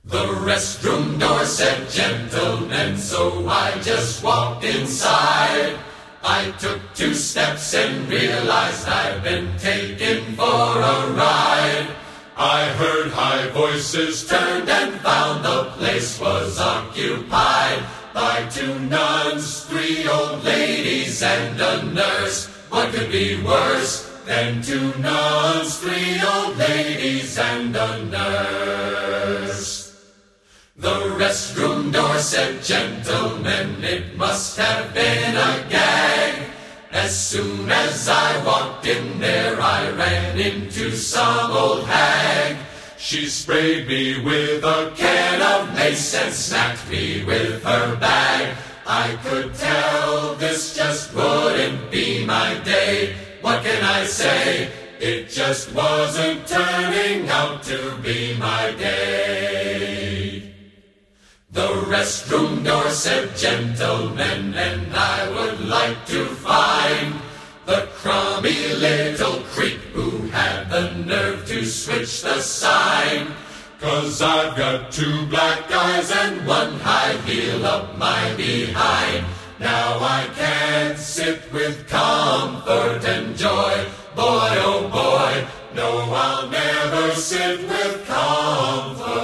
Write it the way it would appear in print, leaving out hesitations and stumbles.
The restroom door said gentlemen, so I just walked inside. I took 2 steps and realized I'd been taken for a ride. I heard high voices, turned and found the place was occupied by 2 nuns, 3 old ladies and a nurse. What could be worse than 2 nuns, 3 old ladies and a nurse? The restroom door said, gentlemen, it must have been a gag. As soon as I walked in there, I ran into some old hag. She sprayed me with a can of mace and smacked me with her bag. I could tell this just wouldn't be my day. What can I say? It just wasn't turning out to be my day. The restroom door said, gentlemen, and I would like to find the crummy little creep who had the nerve to switch the sign. 'Cause I've got 2 black eyes and 1 high heel up my behind. Now I can't sit with comfort and joy. Boy, oh boy, no, I'll never sit with comfort.